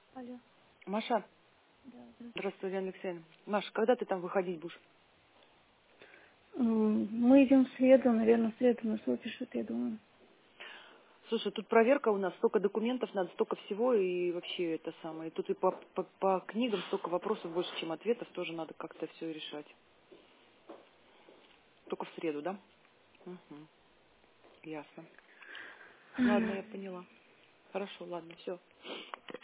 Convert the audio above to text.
Алло. Маша, Да, здравствуйте. здравствуй, Елена Алексеевна. Маша, когда ты там выходить будешь? Мы идем в среду, наверное, в среду нас выпишут, я думаю. Слушай, тут проверка у нас, столько документов надо, столько всего, и вообще это самое. И тут и по книгам столько вопросов больше, чем ответов, тоже надо как-то все решать. Только в среду, да? Угу. Ясно. Ладно, я поняла. Хорошо, ладно, все.